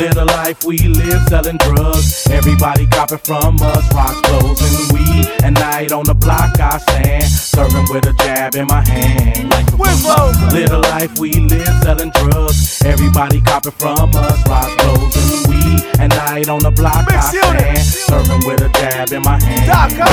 Live the life we live, selling drugs. Everybody copy from us. Rocks, clothes, and weed. At night on the block I stand, serving with a jab in my hand. Live the life we live, selling drugs. Everybody copy from us. Rocks, clothes, and weed. At night on the block I stand, serving with a jab in my hand.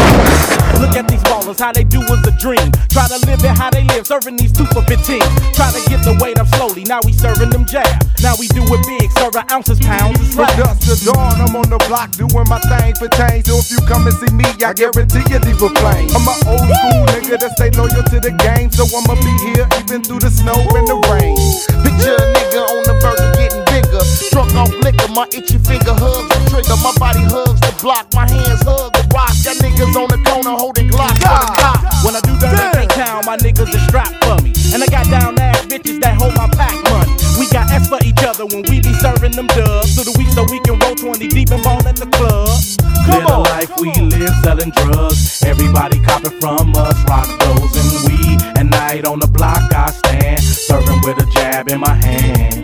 Look at these ballers, how they do was a dream. Try to live it how they live, serving these 2 for 15. Try to get the weight up slowly, now we serving them jab. Now we do it big, serving ounces, pounds, and From dusk to dawn, I'm on the block doing my thing for change. So if you come and see me, I guarantee you leave a flame. I'm an old school nigga that stay loyal to the game, so I'ma be here even through the snow and the rain. Picture a nigga on the verge of getting bigger. Drunk off liquor, my itchy finger hugs the trigger. My body hugs the block, my hands hug the rock. Got niggas on the corner holding Glocks for the cop. When I do that in K-Town, my niggas are strapped for me. And I got down ass bitches that hold my pack money. We got S for each other when we be serving them dubs. Through the week so we can roll 20 deep and ball at the club. Live the life we live, selling drugs. Everybody copy from us. Rock, clothes, and weed. At night on the block I stand, serving with a jab in my hand.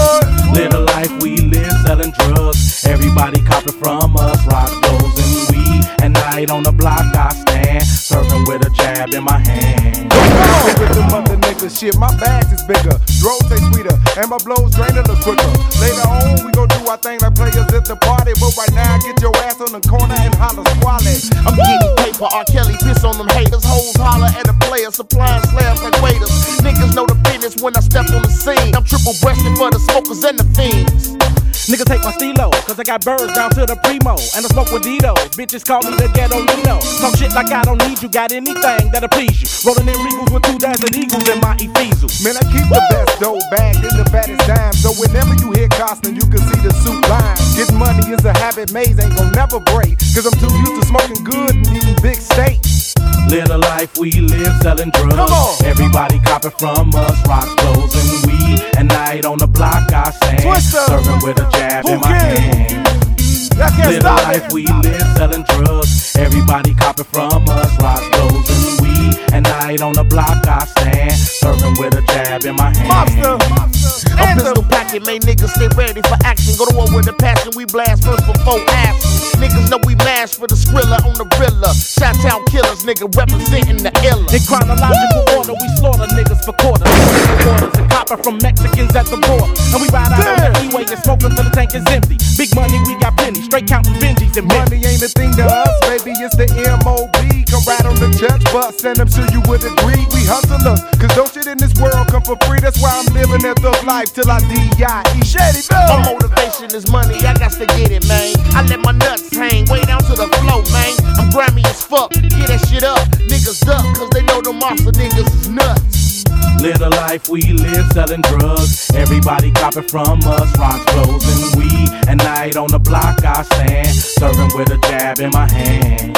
Live the life we live, selling drugs. Everybody copy from us. Rock, clothes, and weed. At night on the block I stand, serving with a jab in my hand. With them other niggas, shit, my bags is bigger. Droves taste sweeter, and my blows drain a little quicker. Later on, we gon' do our thing like players at the party. But right now, get your ass on the corner and holler squally. I'm getting paper, R. Kelly, piss on them haters. Hoes holler at a player, supplying slabs like waiters. Niggas know the business when I step on the scene. I'm triple breasted for the smokers and the fiends. Niggas take my stilo, cause I got birds down to the primo. And I smoke with Ditos, bitches call me the ghetto Nino. Talk shit like I don't need you, got anything that'll please you. Rolling in Regals with 2 dancing eagles in my Ephesians. Man, I keep the best dough bagged in the baddest dime. So whenever you hear Costin, you can see the suit line. Getting money is a habit, maze ain't gon' never break. Cause I'm too used to smoking good and eating big steaks. Live the life we live, selling drugs. Everybody copy from us. Rocks, clothes, and weed. At night on the block I stand, serving with a jab in my hand. Live the life we live, selling drugs. Everybody copy from us. Rocks, clothes, and weed. At night on the block I stand, serving with a jab in my hand. A pistol packet, made niggas stay ready for action. Go to war with a passion, we blast first before action. Niggas know we mash for the Skrilla on the Rilla. Shot-town killers, nigga representing the illa. In chronological order, we slaughter niggas for quarters. Orders and copper from Mexicans at the border. And we ride out on the E-way and smoke until the tank is empty. Big money, we got plenty. Straight counting Benjis and money ain't a thing to us, baby, it's the M.O.B. Come right on the church bus, and I'm sure you would agree. We hustlers, cause no shit in this world come for free. That's why I'm living that thug life till I D.I.E. Shady Bill. My motivation is money, I got to get it, man. I let my nuts hang way down to the floor, man. I'm grimy as fuck, get that shit up. Niggas duck, cause they know the monster niggas is nuts. Live the life we live, selling drugs. Everybody copy from us. Rocks, clothes, and weed. At night on the block I stand, serving with a jab in my hand.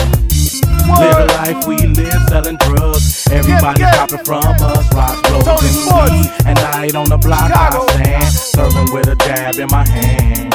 Live the life we live, selling drugs. Everybody copy from us. Rocks, clothes, and weed. At night on the block I stand, serving with a jab in my hand.